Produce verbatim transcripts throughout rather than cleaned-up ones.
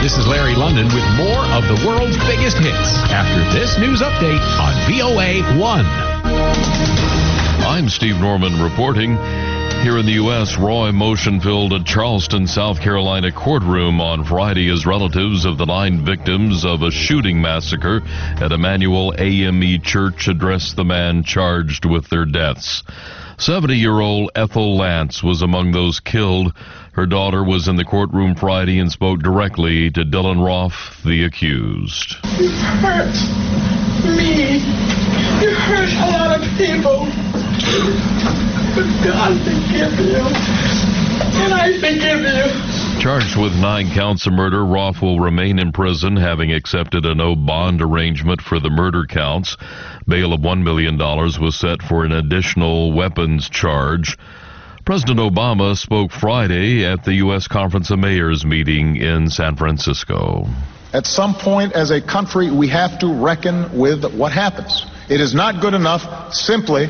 This is Larry London with more of the world's biggest hits after this news update on V O A one. I'm Steve Norman reporting. Here in the U S, raw emotion filled a Charleston, South Carolina courtroom on Friday as relatives of the nine victims of a shooting massacre at Emmanuel A M E Church addressed the man charged with their deaths. seventy-year-old Ethel Lance was among those killed. Her daughter was in the courtroom Friday and spoke directly to Dylan Roth, the accused. You hurt me. You hurt a lot of people. But God forgive you. And I forgive you. Charged with nine counts of murder, Roth will remain in prison, having accepted a no-bond arrangement for the murder counts. Bail of one million dollars was set for an additional weapons charge. President Obama spoke Friday at the U S Conference of Mayors meeting in San Francisco. At some point as a country, we have to reckon with what happens. It is not good enough simply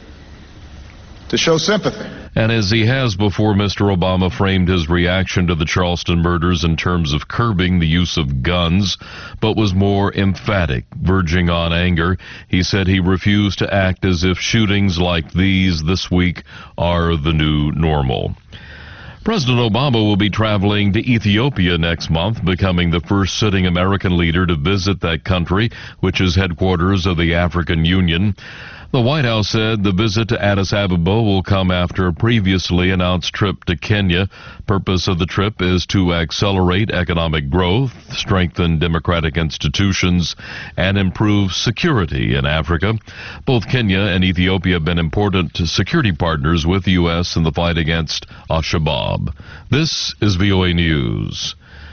to show sympathy. And as he has before, Mister Obama framed his reaction to the Charleston murders in terms of curbing the use of guns, but was more emphatic, verging on anger. He said he refused to act as if shootings like these this week are the new normal. President Obama will be traveling to Ethiopia next month, becoming the first sitting American leader to visit that country, which is headquarters of the African Union. The White House said the visit to Addis Ababa will come after a previously announced trip to Kenya. Purpose of the trip is to accelerate economic growth, strengthen democratic institutions, and improve security in Africa. Both Kenya and Ethiopia have been important security partners with the U S in the fight against Al-Shabaab. This is V O A News.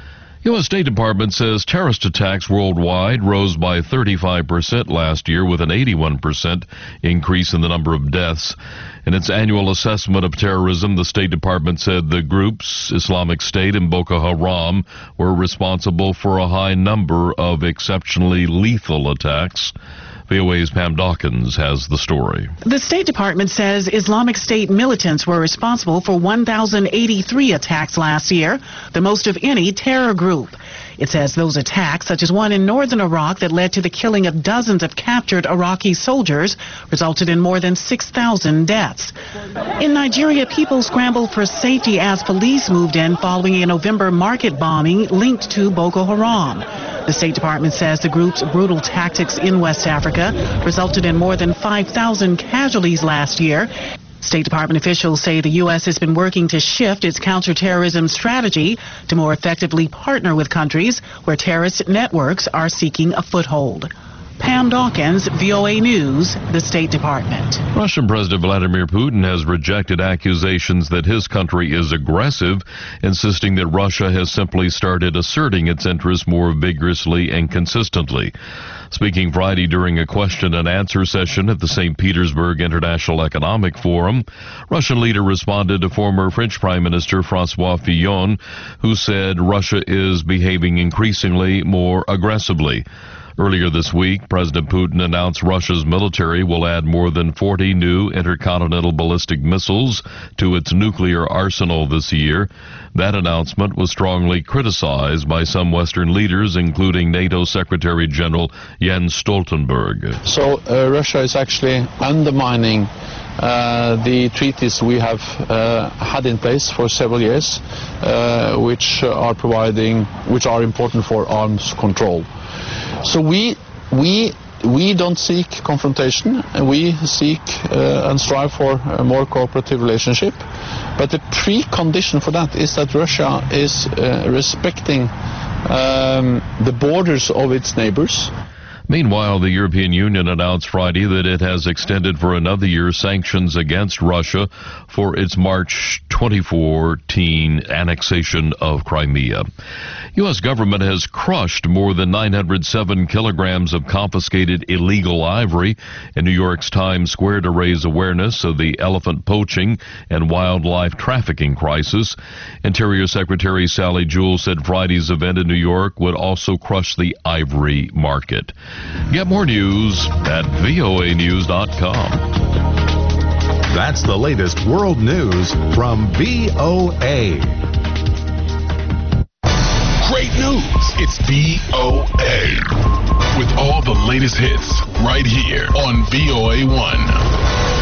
U S State Department says terrorist attacks worldwide rose by thirty-five percent last year, with an eighty-one percent increase in the number of deaths. In its annual assessment of terrorism, the State Department said the groups, Islamic State and Boko Haram, were responsible for a high number of exceptionally lethal attacks. V O A's Pam Dawkins has the story. The State Department says Islamic State militants were responsible for one thousand eighty-three attacks last year, the most of any terror group. It says those attacks, such as one in northern Iraq that led to the killing of dozens of captured Iraqi soldiers, resulted in more than six thousand deaths. In Nigeria, people scrambled for safety as police moved in following a November market bombing linked to Boko Haram. The State Department says the group's brutal tactics in West Africa resulted in more than five thousand casualties last year. State Department officials say the U S has been working to shift its counterterrorism strategy to more effectively partner with countries where terrorist networks are seeking a foothold. Pam Dawkins, V O A News, the State Department. Russian President Vladimir Putin has rejected accusations that his country is aggressive, insisting that Russia has simply started asserting its interests more vigorously and consistently. Speaking Friday during a question and answer session at the Saint Petersburg International Economic Forum, Russian leader responded to former French Prime Minister François Fillon, who said Russia is behaving increasingly more aggressively. Earlier this week, President Putin announced Russia's military will add more than forty new intercontinental ballistic missiles to its nuclear arsenal this year. That announcement was strongly criticized by some Western leaders, including NATO Secretary General Jens Stoltenberg. So uh, Russia is actually undermining Uh, the treaties we have uh, had in place for several years, uh, which are providing, which are important for arms control. So we we we don't seek confrontation. We seek uh, and strive for a more cooperative relationship. But the precondition for that is that Russia is uh, respecting um, the borders of its neighbors. Meanwhile, the European Union announced Friday that it has extended for another year sanctions against Russia for its March twenty fourteen annexation of Crimea. U S government has crushed more than nine hundred seven kilograms of confiscated illegal ivory in New York's Times Square to raise awareness of the elephant poaching and wildlife trafficking crisis. Interior Secretary Sally Jewell said Friday's event in New York would also crush the ivory market. Get more news at V O A news dot com. That's the latest world news from V O A. Great news. news. It's V O A. With all the latest hits right here on V O A one.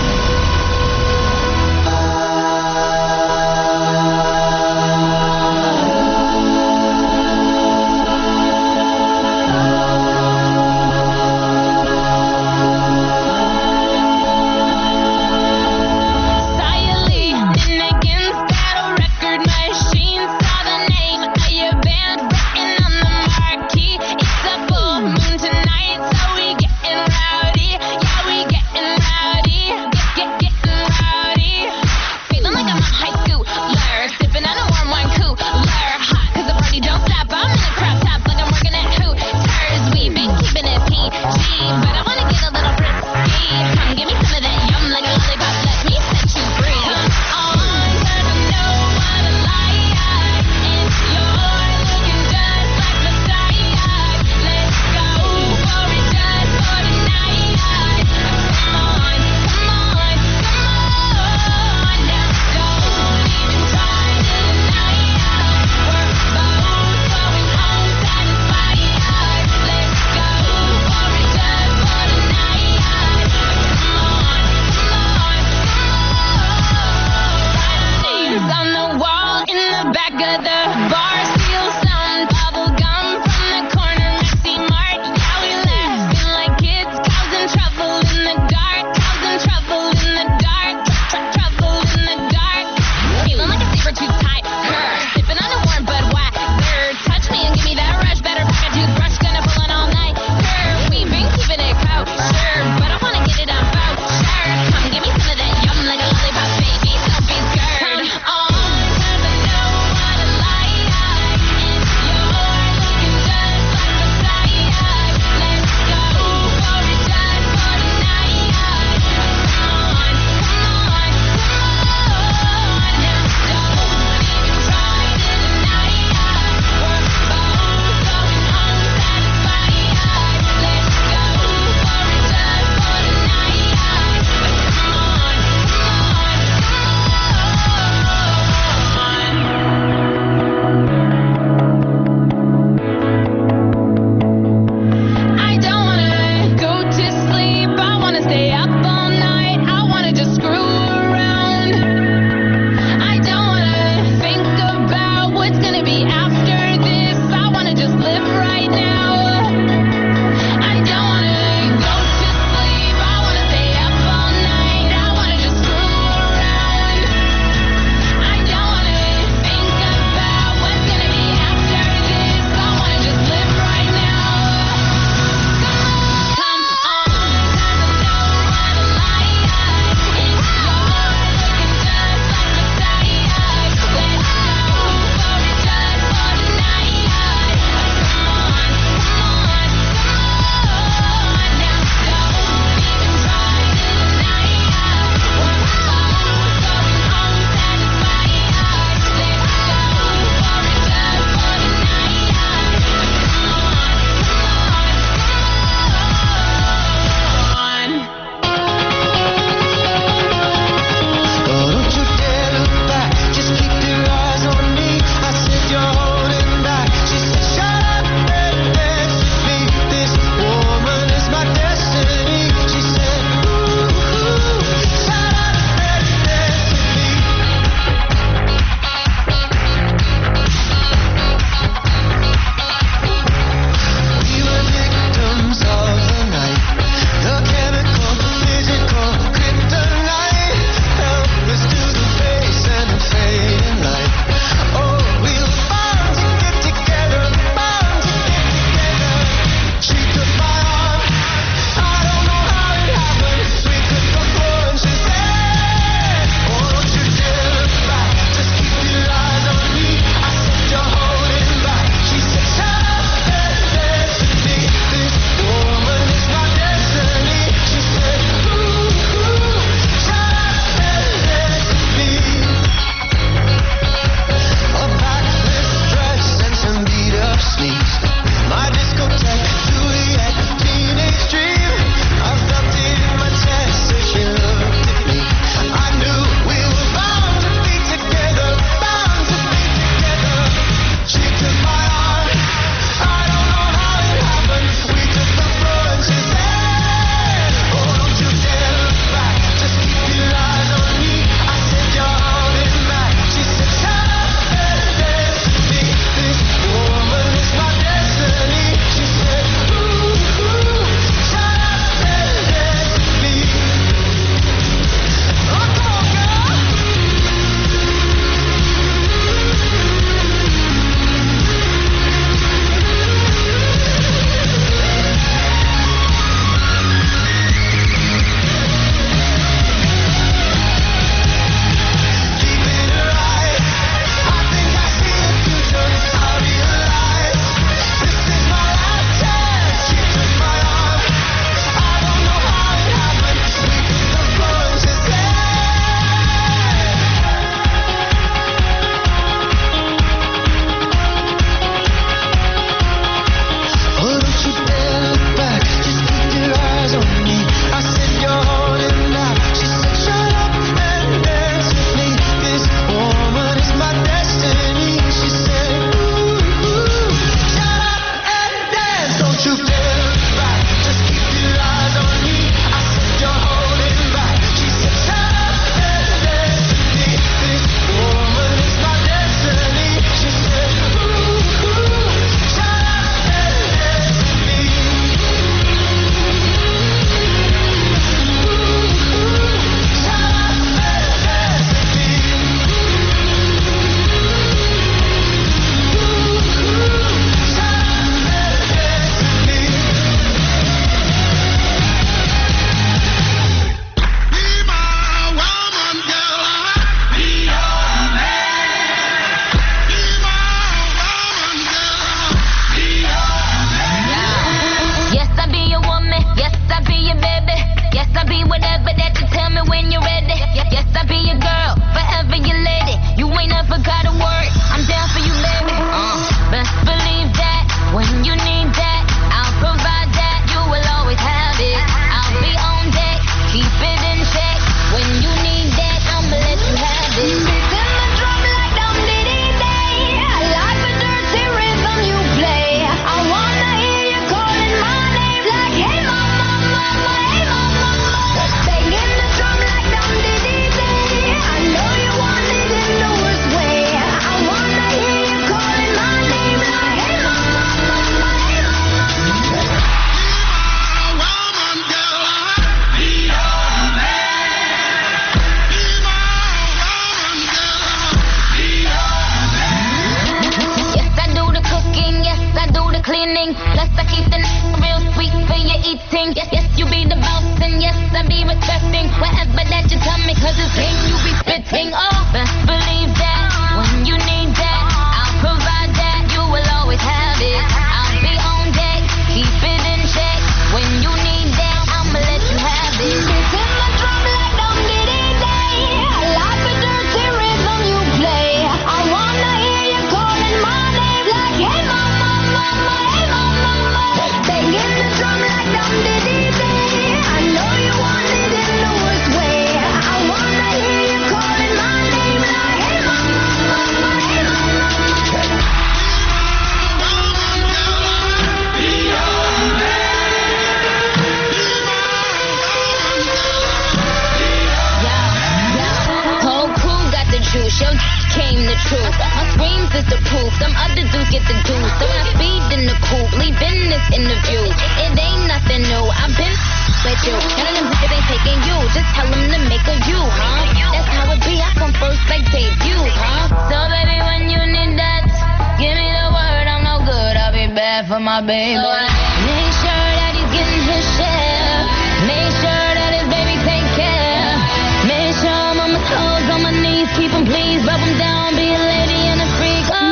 you. None of them bitches ain't taking you. Just tell them to make a you, huh? That's how it be. I come first like debut, huh? So baby, when you need that, give me the word. I'm no good. I'll be bad for my baby. So I make sure that he's getting his share. Make sure that his baby take care. Make sure I'm on my toes, on my knees, keep him pleased, rub him down, be a lady and a freak. Oh.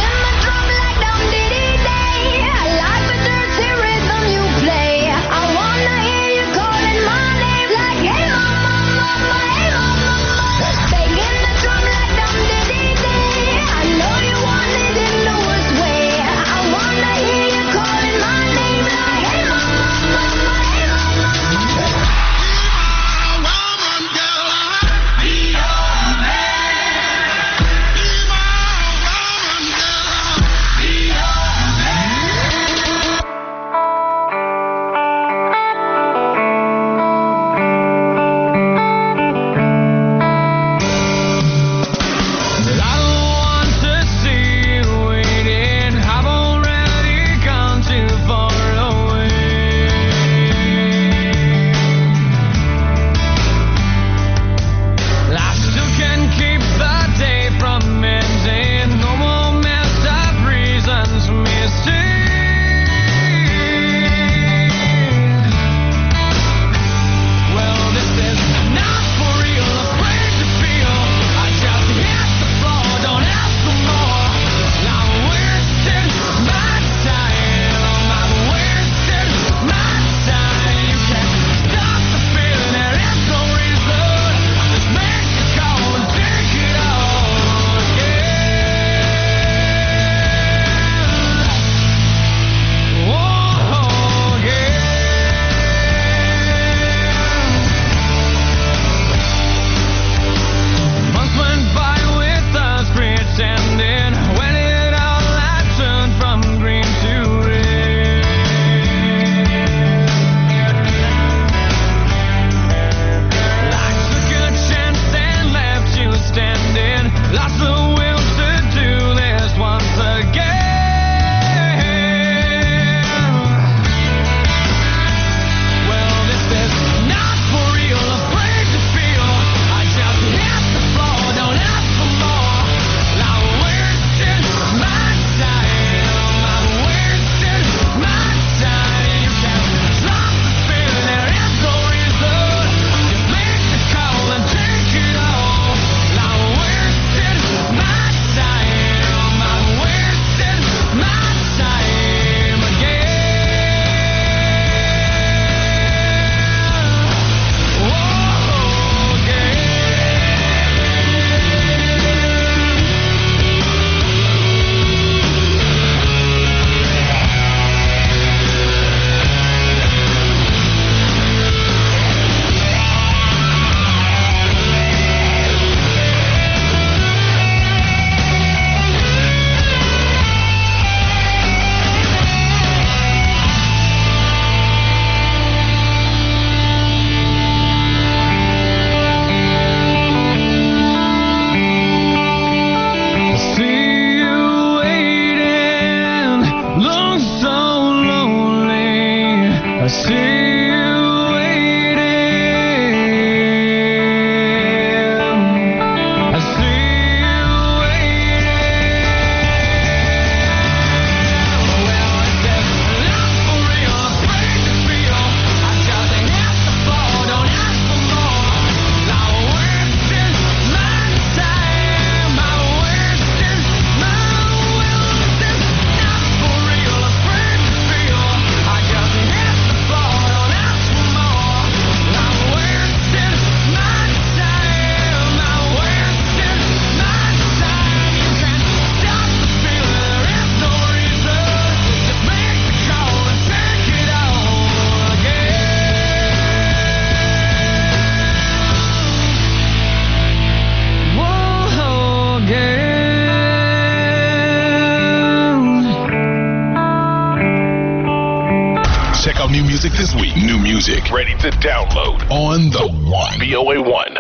New music this week. New music ready to download on the One. V O A one.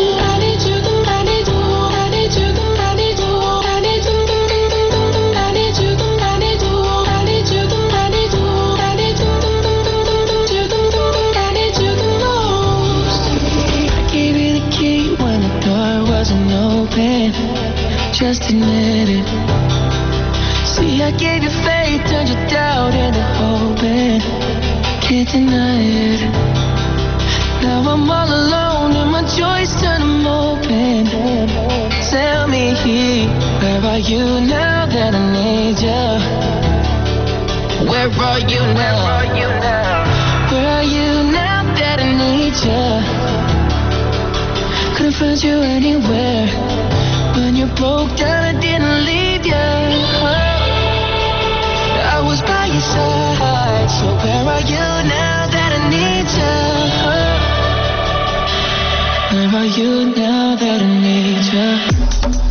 I need open, just admit it. See, I gave you faith, turned your doubt into hope, and can't deny it. Now I'm all alone and my joys turn them open. Tell me, where are you now that I need you? Where are you now? Where are you now that I need you? Couldn't find you anywhere. When you broke down, I didn't leave you. I was by your side. So where are you now that I need you? Where are you now that I need you?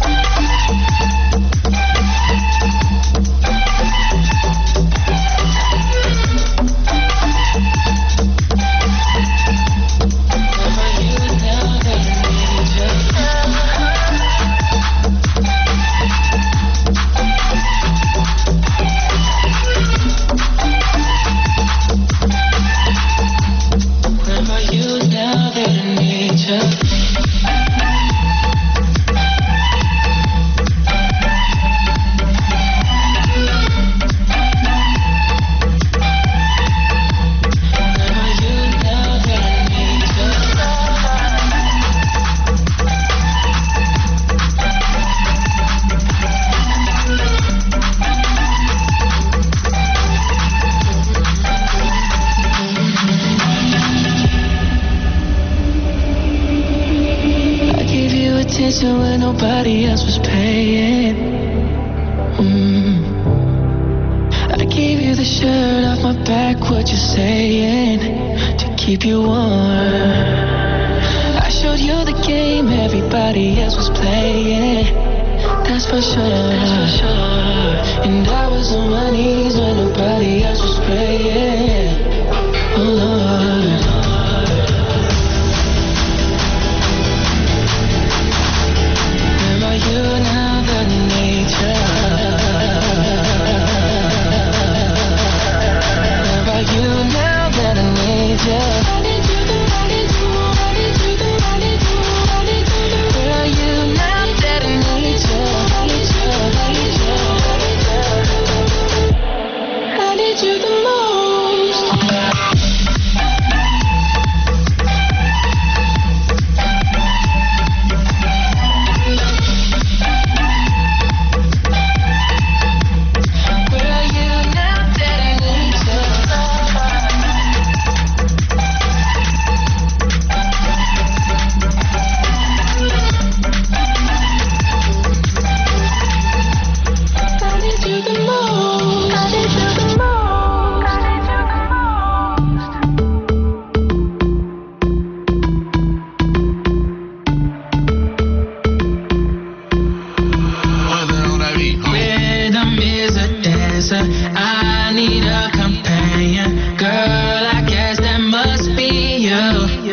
When nobody else was paying. mm. I gave you the shirt off my back, what you saying, to keep you warm. I showed you the game everybody else was playing. That's for sure, that's for sure. And I was on my knees when nobody else was praying. Oh Lord, you now that I need you. Where are you now that I need you? I need you, I need you, I need you, I need you, I need you. Where are you now that I need you? I need you, I need you, I need you the most. I need a companion, girl, I guess that must be you.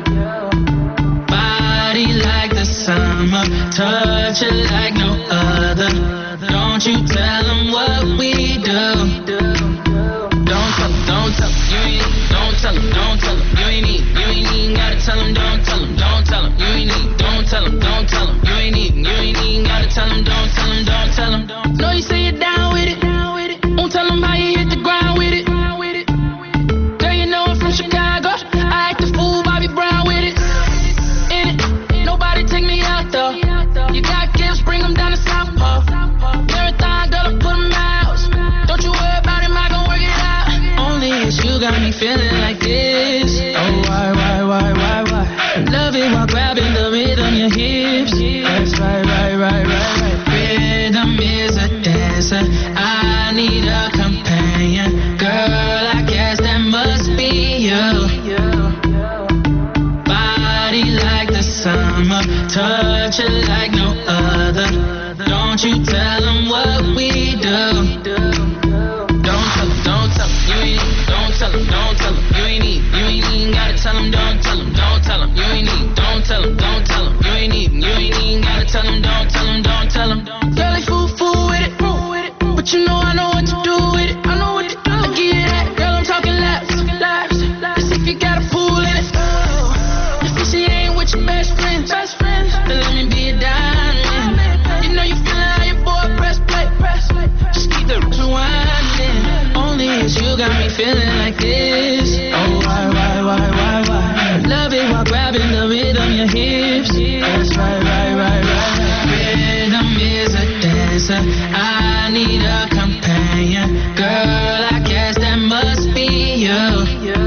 Body like the summer, touch it like no other. Don't you tell them what we do. Don't tell them, don't tell them, you ain't need, don't tell them, don't tell them, you ain't need, you ain't even gotta tell them, don't tell them, don't tell them, you ain't need, don't tell them, don't tell them, you ain't need, you ain't even gotta tell them, don't tell them, don't tell them. Know you say you're down with it. Won't tell them how you hit the ground with it. Girl, you know I'm from Chicago. I act a fool, Bobby Brown with it. In it, nobody take me out though. You got gifts, bring them down to South Pole. Marathon, girl, I put them out. Don't you worry about him, I gon' work it out. Only it's you got me feeling like this. Oh, why, why, why, why, why? I love it while grabbing the rhythm, your hips. That's right, right, right, right, right. Rhythm is a dancer. I need a companion, girl, I guess that must be you. Body like the summer, touch it like no other. Don't you tell them what we do. Don't tell them, don't tell them, you ain't, don't tell them, don't tell them, you ain't need, you ain't even gotta tell them, don't tell them, don't tell them, you ain't need, don't tell them, don't tell them, you ain't need, you ain't even gotta tell them, don't tell them, don't tell them. Girl, they fool, fool with it, but you know I know what to do with it. I know what to do. I give you that, girl. I'm talking laps, laps. As if you got a pool in it. If you see ain't with your best friend, best friend, then let me be a dime. hips. That's right, right, right, right. Rhythm is a dancer. I need a companion. Girl, I guess that must be you.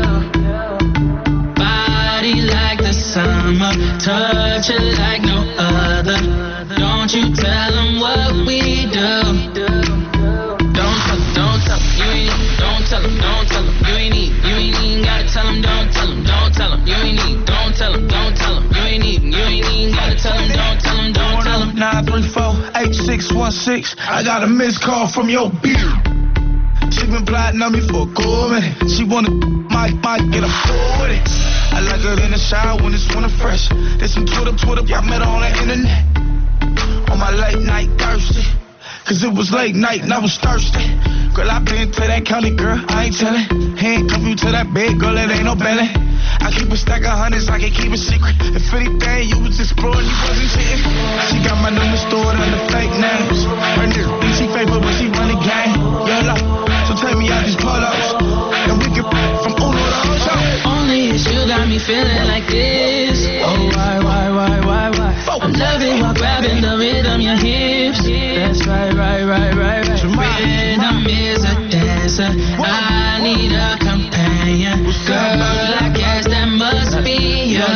Body like the summer, touch it like no other. Don't you tell them what we do. Don't tell them, don't tell them, you ain't need. Don't tell them, don't tell them, you ain't need. You ain't even gotta tell them, don't tell them, don't tell them, you ain't need. Don't tell them, don't tell them, you ain't need. You ain't even gotta tell them, don't tell them, don't tell them. nine three four, eight six one six. I got a missed call from your beard. She been plotting on me for a cool minute. She wanna might, might get a fool with it. I like her in the shower when it's winter fresh. There's some Twitter, Twitter, I met her on the internet. On my late night thirsty. Cause it was late night and I was thirsty. Girl, I been to that county, girl, I ain't tellin'. Handcuff you to that bed, girl, it ain't no belly. I keep a stack of hundreds, I can keep it secret. If anything, you was exploring, you wasn't cheating. She got my number stored under fake names. Her nigga think she faithful, but she run the game. Yellow, so take me out these pull-ups. And we can from Uno to Ocho. Only is you got me feeling like this. Oh, why, why, why, why, why? I'm loving while grabbing the rhythm, your hips. That's right, right, right, right, right. Rhythm is a dancer. I need a companion. Girl, I guess that must be you.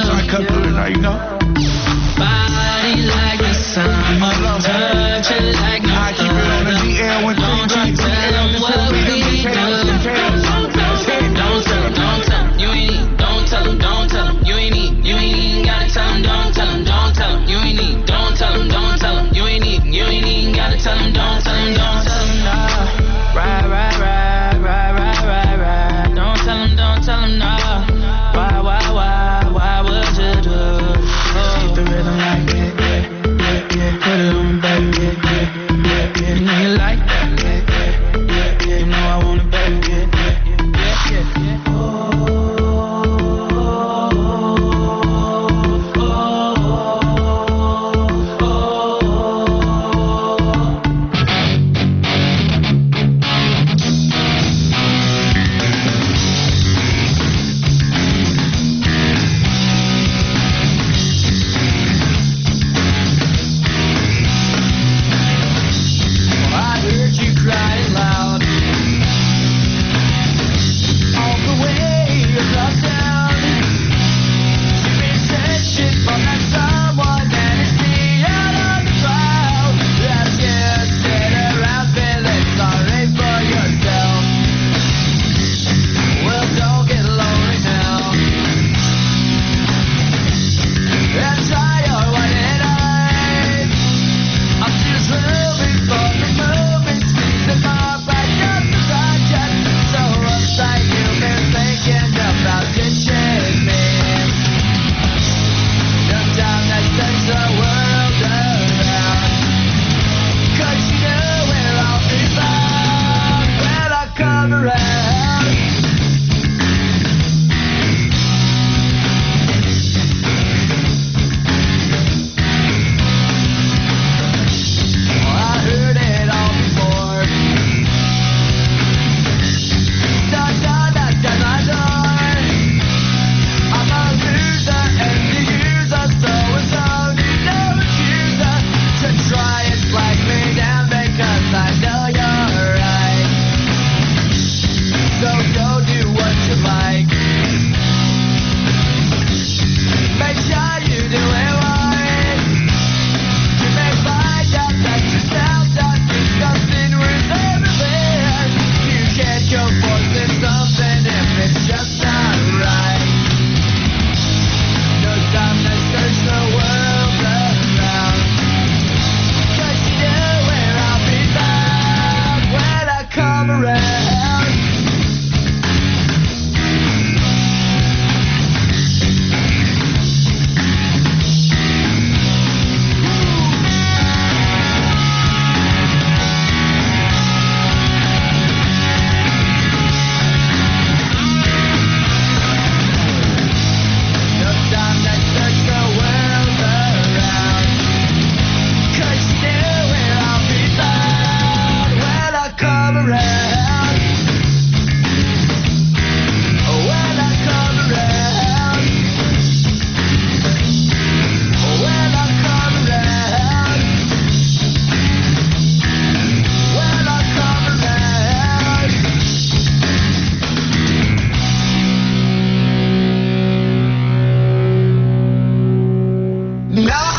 Body like the summer, touch it like no other. Don't you tell them what we do. Don't tell them, don't tell them, you ain't need. Don't tell them, don't tell them, you ain't need. You ain't even gotta tell them, don't tell them, don't tell them, you ain't need. Don't tell them, don't tell them, you ain't need. You ain't even gotta tell them, don't tell them, don't tell them. Right, right, right, right, right.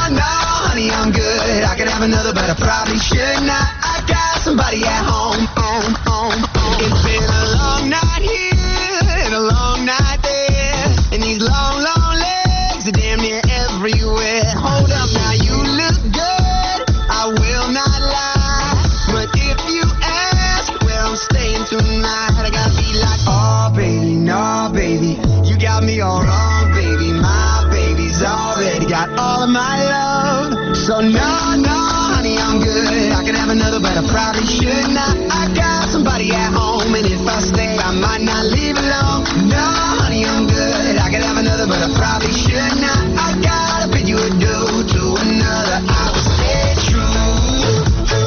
no, honey, I'm good. I could have another, but I probably should not. I got somebody at home, home, home, home. It's been a long night here and a long night there, and these long, long legs are damn near everywhere. Hold up now, you look good, I will not lie, but if you ask where I'm staying tonight, I gotta be like, oh baby, no baby, you got me all wrong, baby. My baby's already got all of my love, so no, no, honey, I'm good. I could have another, but I probably should not. I got somebody at home, and if I stay, I might not leave alone. No, honey, I'm good. I could have another, but I probably should not. I gotta bid you adieu to another. I will stay true.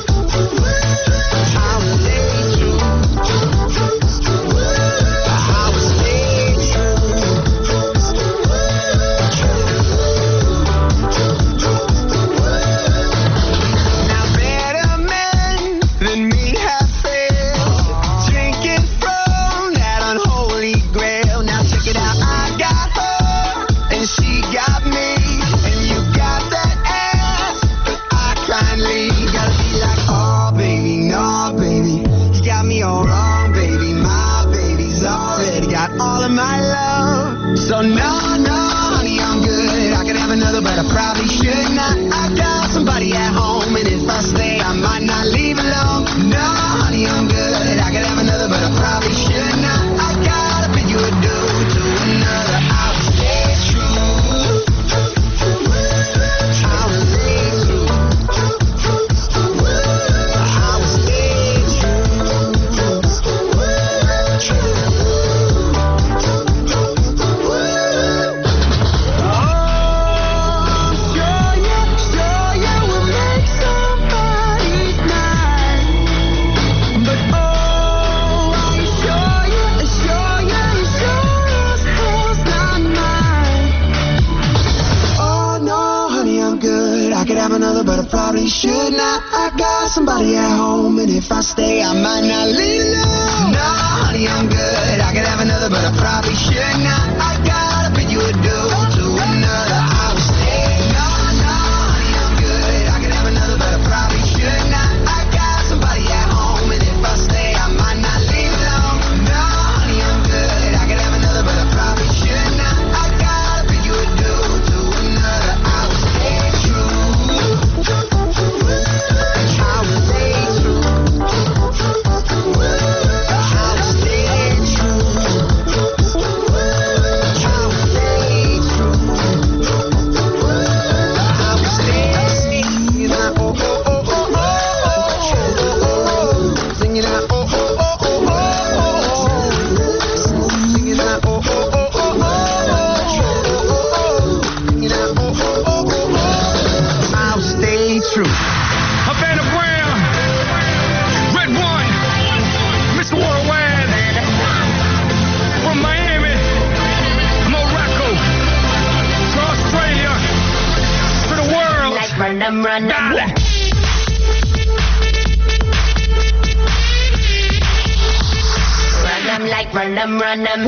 I will stay true. I will stay Now better men than me have failed, drinking from that unholy grail. Now check it out, I got her and she got me, and you got that ass, but I kindly gotta be like, oh baby, no baby, you got me all wrong, baby. My baby's already got all of my love, so no, no, honey, I'm good. I could have another, but I probably should not. I got somebody at home, and if I stay, I might not leave alone. No, honey, I'm good. I could have another, but I probably should not. I gotta bid you adieu to another. I will stay true. I will stay true. I will stay but I probably should not. I got somebody at home, and if I stay, I might not leave alone. No, honey, I'm good. I could have another, but I probably should not. I gotta bid you adieu to another. I will stay. No, no, honey, I'm good. I could have another, but I probably should not. I got somebody at home, and if I stay, I might not leave alone. No, honey, I'm good. I could have another, but I probably should not. I gotta bid you adieu to another. I will stay true. True. Havana Brown, Red One, Mister Worldwide, from Miami, Morocco, to Australia, to the world. Like run them, run them. Run them like run them, run them.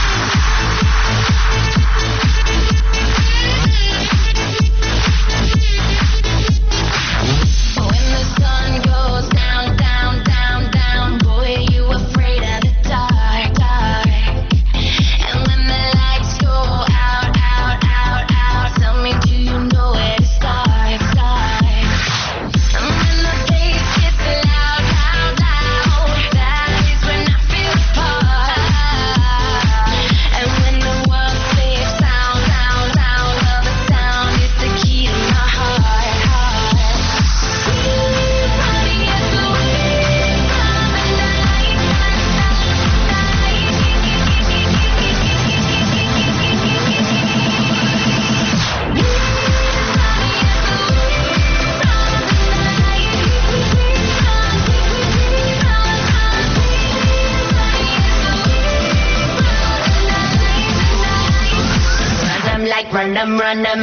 Run them, run them.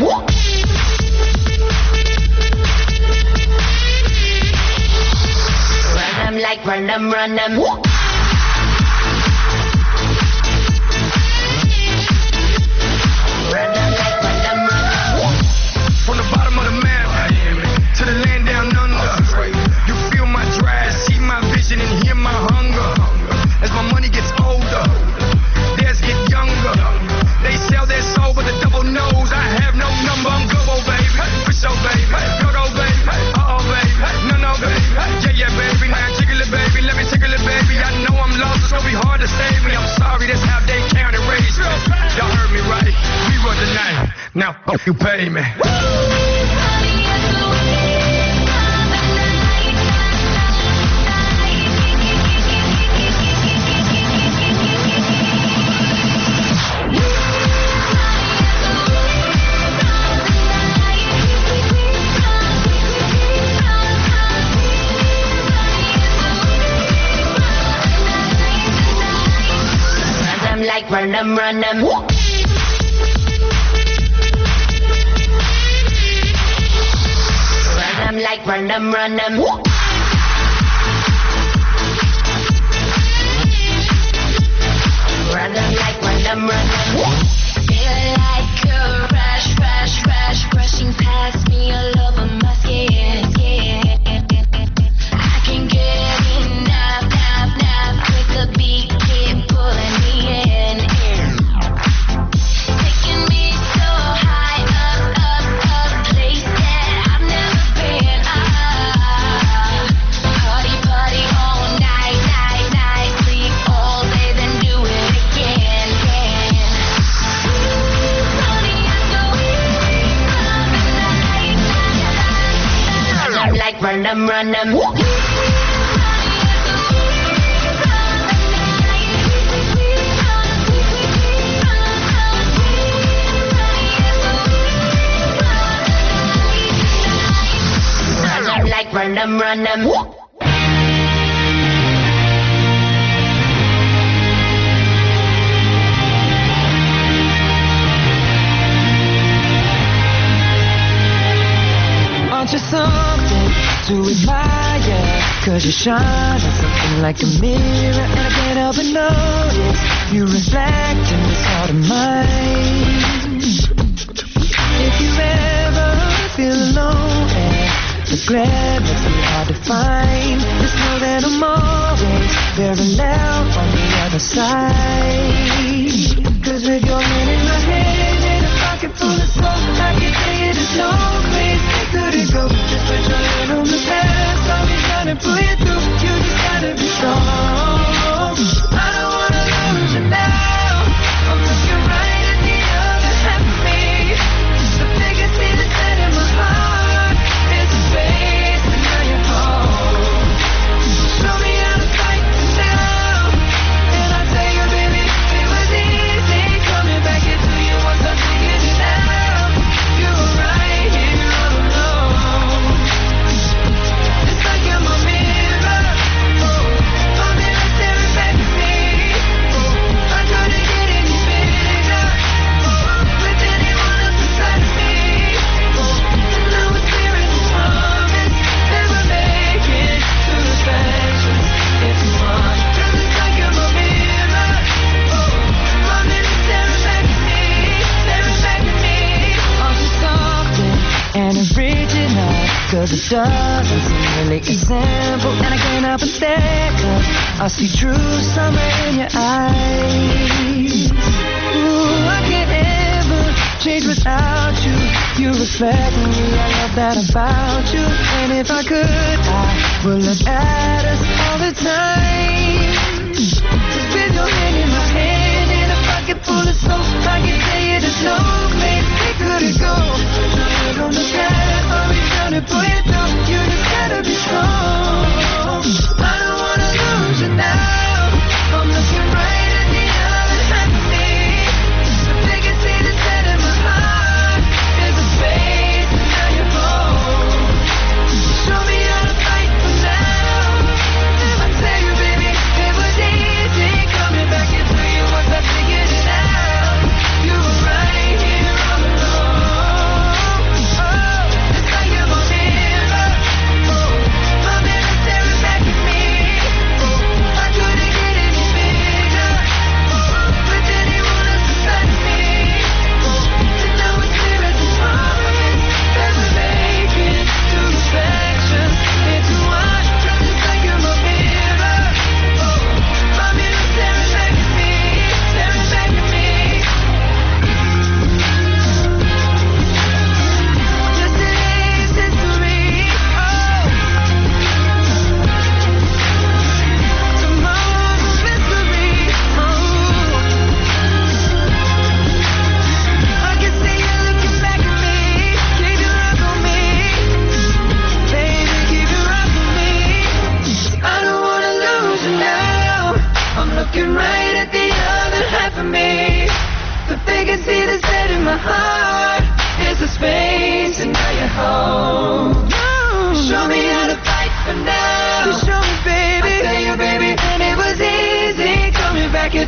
Run them like run them, run them. Run them like run them, run them. From the bottom of the man. You pay me. Like run them, run them. Run them like run them, run them. Run them like run them, run them. Feel like a rush, rush, rush, rushing past me all over my skin. Yeah. I can get enough, enough, enough with the beat, keep pulling me in. Taking me so high up, up, up, place that I've never been. Ah, party, party all night, night, night, sleep all day, then do it again, again. Honey, I know run them like run them, run them. Like run them, run them. Aren't you something to admire? Cause you shine on something like a mirror, and I can't help but notice you reflect in this heart of mine. If you ever feel alone and the glare makes me hard to find, just know that I'm always parallel on the other side. Cause with your hand in my hand and a pocket full of smoke, I can tell you there's no place they couldn't go. Just put your hand on the past, I'll be trying to pull you through. You just gotta be strong. I don't wanna lose you now. I'm looking right at the other half of me. The biggest thing that's set in my heart is the space, and now you're home. Show me how to fight now, and I'll tell you, baby, it was easy coming back into you once I figured it out. You were right here all alone. It's like I'm a mirror, oh, a mirror staring back at me. I couldn't get any bigger with anyone else beside me. And now it's clear as the promise that we're making to reflections if you want. 'Cause it's like I'm a mirror, oh, a mirror staring back at me, staring back at me. Aren't you something and original? 'Cause it doesn't seem really as simple, and I can't help but stare, 'cause I see true summer in your eyes. Ooh, I can't ever change without you. You reflect me, I love that about you. And if I could, I would look at us all the time. Just with your hand in my hand and a pocket full of soap, I can tell you there's no place we couldn't go. Put your head on the path, I'll be trying to pull you through. You just gotta be strong. I don't wanna lose you now. I'm looking right at the other half of me. The biggest thing that's set in my heart is a space, and now you're home. Show me how to fight for now. If I tell you, baby, it was easy coming back into you once I figured it out. You were right here all alone. Oh, it's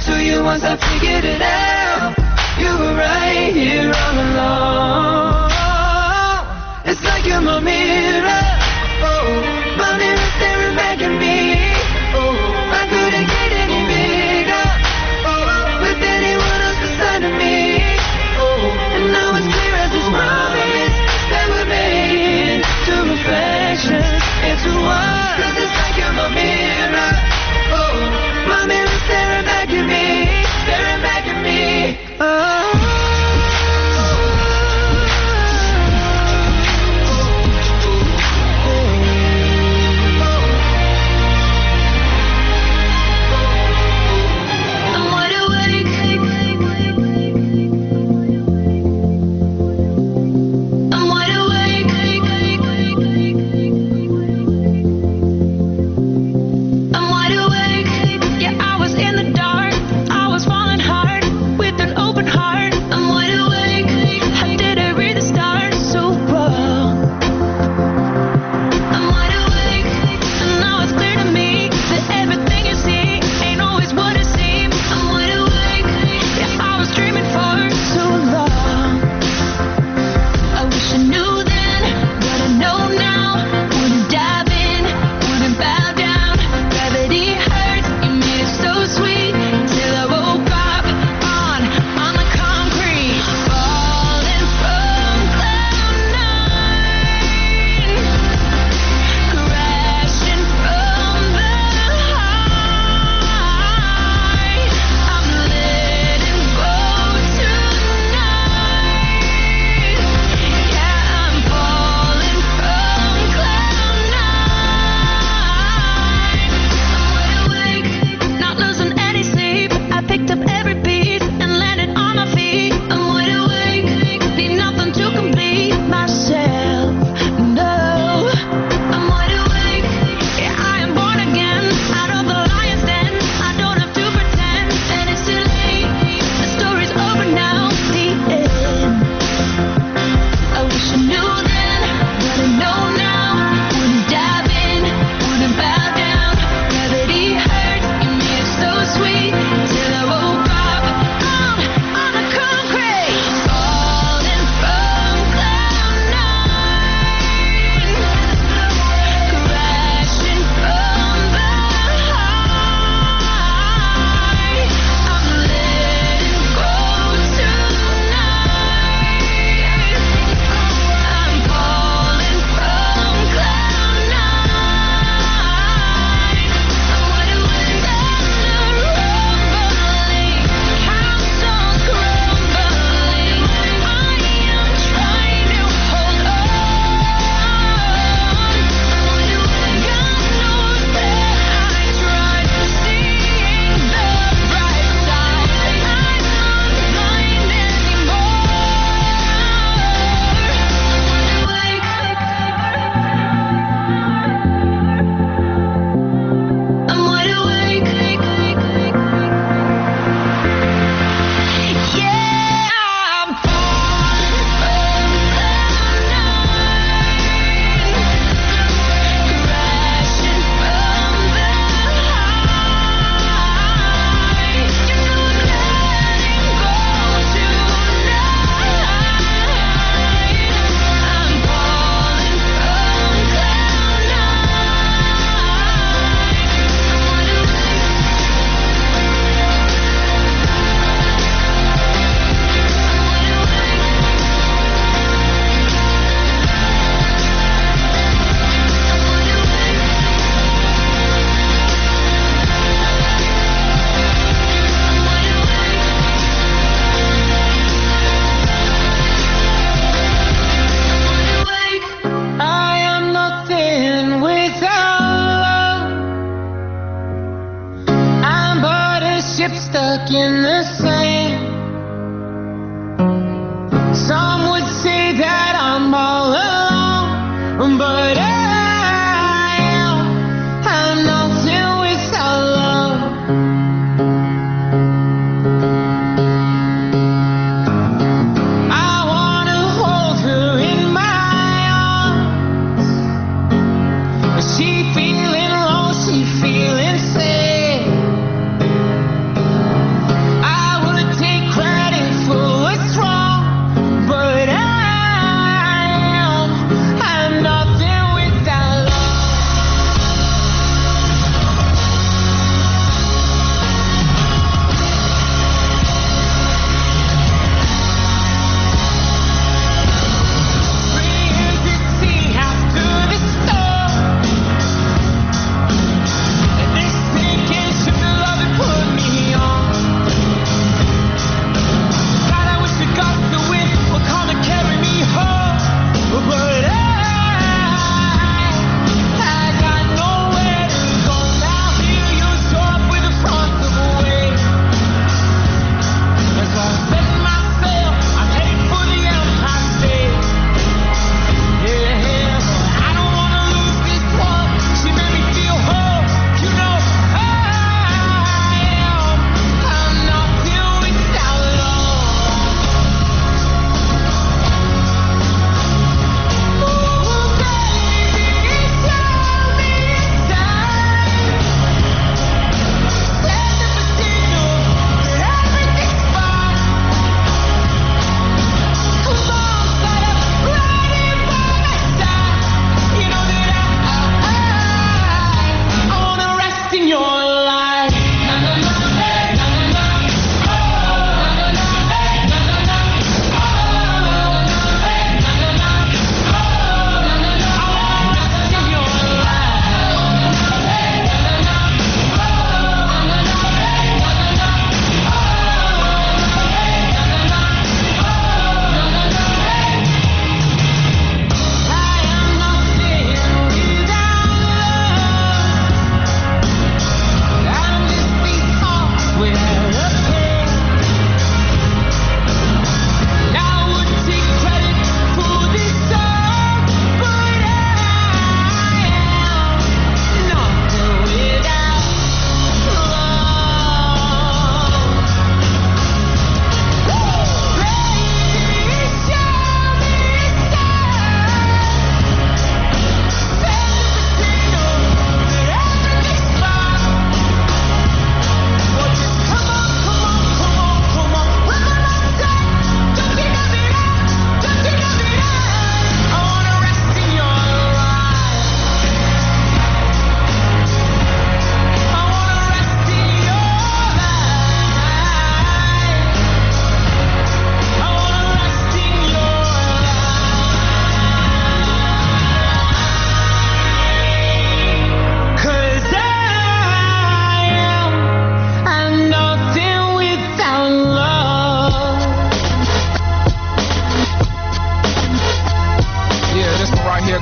to you once I figured it out. You were right here all along. It's like you're my mirror. Oh, my mirror staring back at me. Oh, I couldn't get any bigger. Oh, with anyone else beside of me. Oh, and now it's clear as this promise that we're made to reflections into one. 'Cause it's like you're my mirror. Oh, my mirror staring back at me, staring back at me. Oh.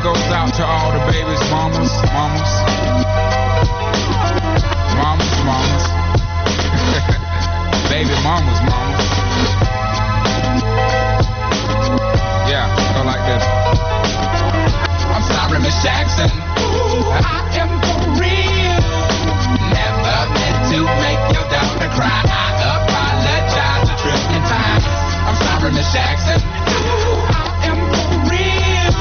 goes out to all the babies, mamas, mamas. Mamas, mamas. Baby mamas, mamas. Yeah, go like this. I'm sorry, Miss Jackson. Ooh, I am for real. Never meant to make your daughter cry. I apologize a trillion times. I'm sorry, Miss Jackson. Ooh, I am for real.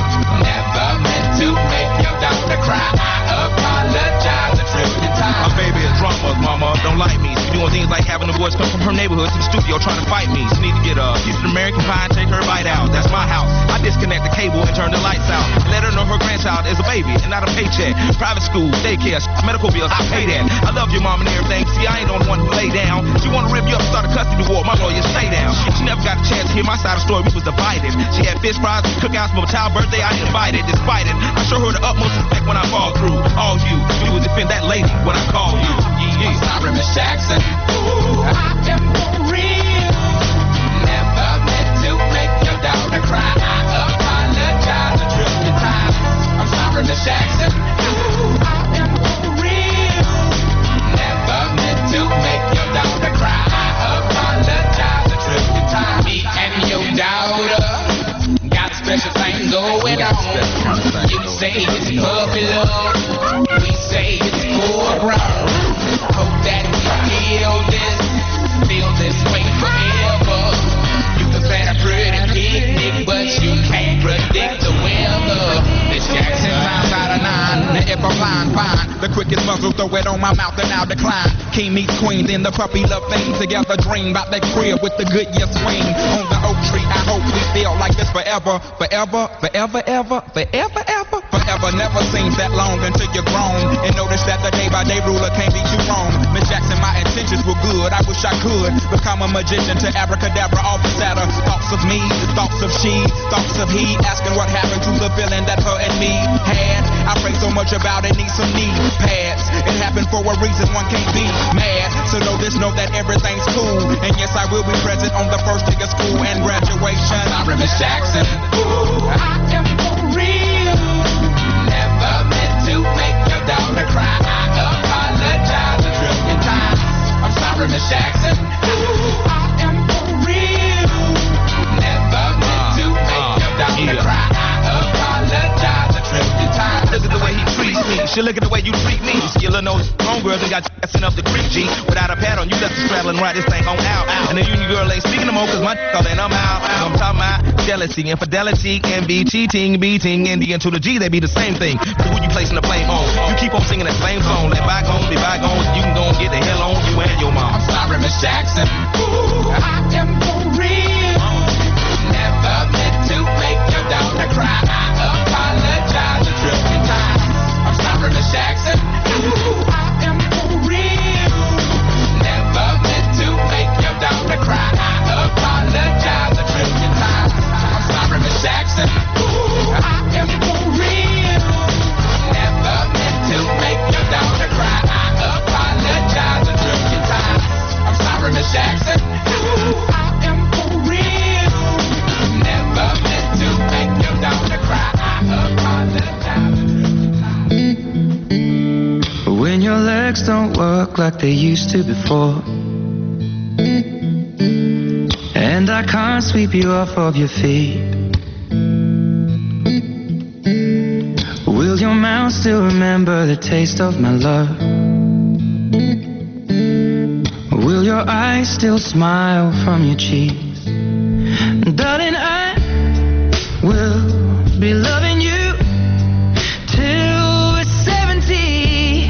Never meant to make your daughter cry. I apologize a trillion times. My baby is drama, mama. Don't like me. She doing things like having the boys come from her neighborhood to the studio trying to fight me. She need to get a piece of American pie and take her bite out. That's my house. I disconnect the cable and turn the lights out. Let her know her grandchild is a baby and not a paycheck. Private school, daycare, medical bills, I pay that. I love your mom and everything. See, I ain't the only one who lay down. She wanna rip you up, start a custody war. My lawyer, stay down. She never got a chance to hear my side of the story. We was divided. She had fish fries, cookouts for my child's birthday. I invited, despite it. I show her the utmost respect when I fall through. All you, you would defend that lady when I call you. Yeah. I'm sorry, Miss Jackson. Ooh, I am for real. Never meant to make your daughter cry. I apologize a trillion times. I'm sorry, Miss Jackson. Ooh, I am for real. Never meant to make your daughter cry. I apologize a trillion times. Me and your daughter got a special thing going on. You say it's puppy love. We say it's full grown. Hope that we feel this, feel this way forever. You can plan a pretty picnic, but you can't predict the weather. This Jackson times out of nine, the if I'm flying fine. The quickest muzzle, throw it on my mouth and I'll decline. King meets queen, then the puppy love thing. Together dream about that crib with the good yes swing. On the oak tree, I hope we feel like this forever. Forever, forever, ever, forever, ever. Forever never seems that long until you're grown. And notice that the day by day ruler can't be too wrong. Miss Jackson, my intentions were good. I wish I could become a magician to abracadabra, all the sadder. Thoughts of me, thoughts of she, thoughts of he. Asking what happened to the feeling that her and me had. I pray so much about it, need some knee pads. It happened for a reason, one can't be mad. So know this, know that everything's cool. And yes, I will be present on the first day of school and graduation. Sorry, Miss Jackson. Ooh, I am for real. Never meant to make your daughter cry. I apologize a trillion times. I'm sorry, Miss Jackson. Ooh, I am for real. Never meant to make your daughter cry. I apologize a trillion times. Look at the way he treats me. She look at the way you treat me. See your little nose homegirls and got sent up the creek, G. Without a pad on, you left the straddle and ride this thing on out. And the union girl ain't speaking no more, cause my all and I'm out. I'm talking about jealousy, infidelity, envy, cheating, beating, and the N to the G, they be the same thing. But who you placing the blame on? You keep on singing that same song. Let bygones be bygones. You can go and get the hell on you and your mom. I'm sorry, Miss Jackson. Ooh, I am for real. Never meant to make your daughter cry. I apologize a trillion times. I'm sorry, Miss Jackson. Ooh, I am for real. Never meant to make your daughter cry. I apologize a trillion times. I'm sorry, Miss Jackson. Ooh, I am for real. Never meant to make your daughter cry. I apologize a trillion times. I'm sorry, Miss Jackson. Ooh, I am for real. Never meant to make your daughter cry. I apologize a trillion times. When your legs don't work like they used to before, and I can't sweep you off of your feet, will your mouth still remember the taste of my love? Will your eyes still smile from your cheeks? Darling, I will be loving you till we're seventy.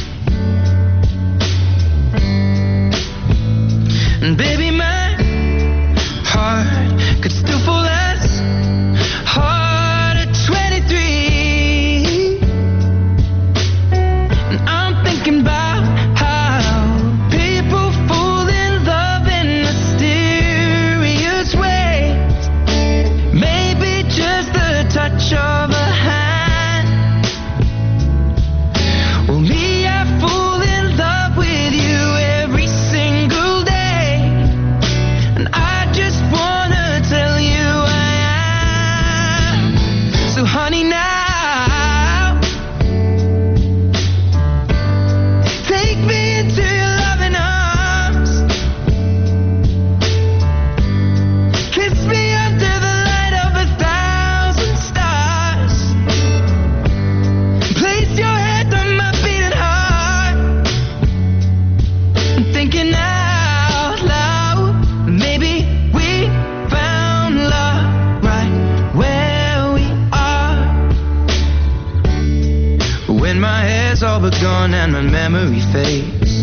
And baby, my heart could still fall as hard at twenty-three. And I'm thinking about how people fall in love in mysterious ways. Maybe just the touch of gone and my memory fades,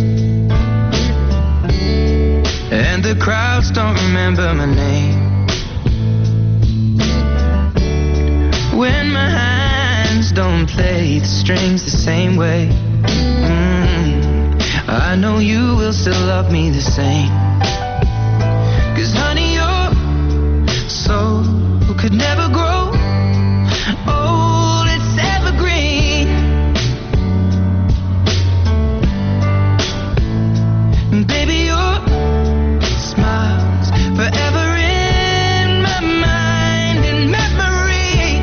and the crowds don't remember my name. When my hands don't play the strings the same way, mm, I know you will still love me the same. 'Cause honey, your soul could never grow old, it's evergreen. And baby, your smile's forever in my mind and memory.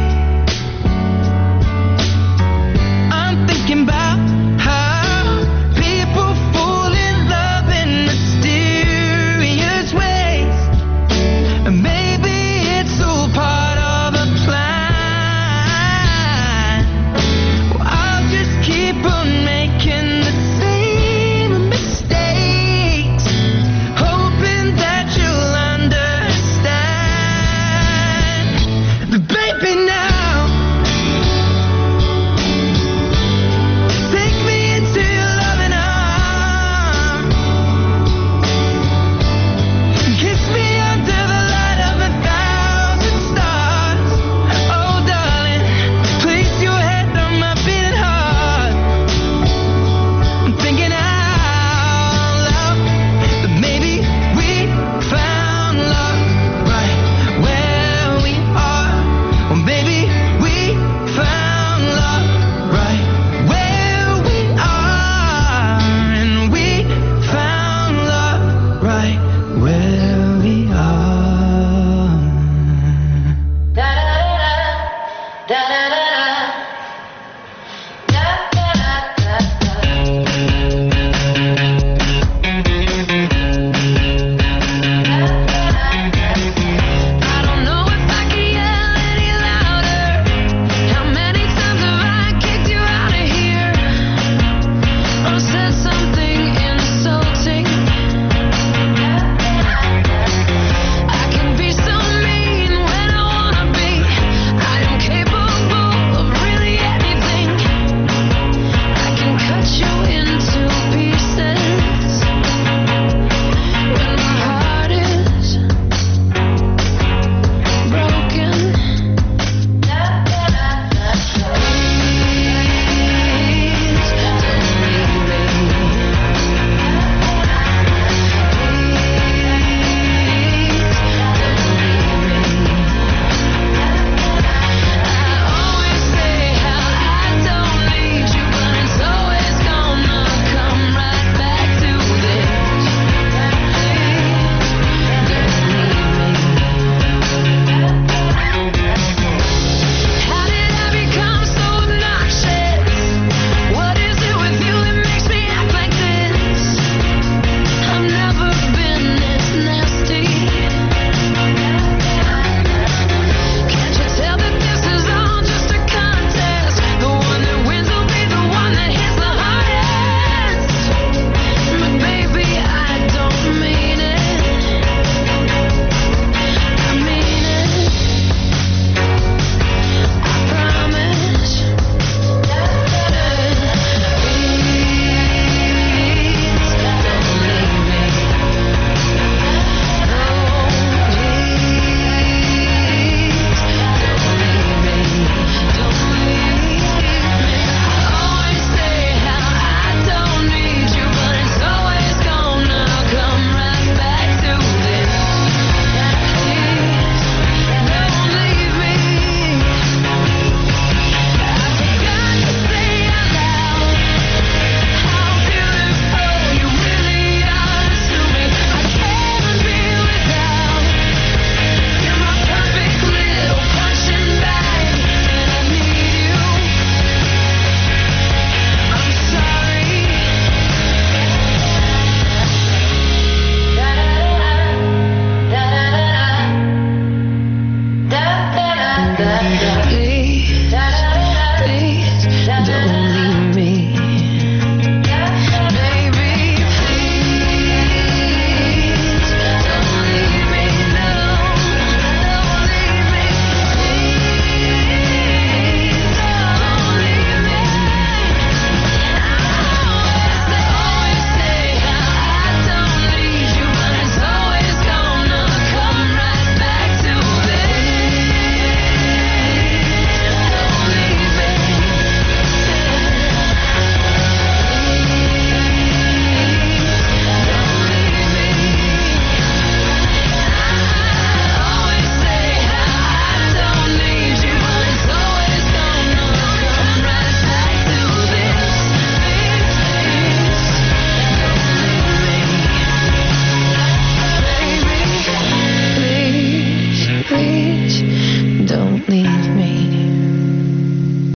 I'm thinking about how people fall in love in mysterious ways, and maybe it's all part of a plan. Well, I'll just keep on making the same mistakes, hoping that you'll understand. But baby, now take me into your loving arms, kiss me under the light of a thousand stars. Oh darling, place your head on my beating heart. I'm thinking out loud that maybe we found love right where we are. Or maybe we found love right where we are. And we found love right where we are. Da da da da da da.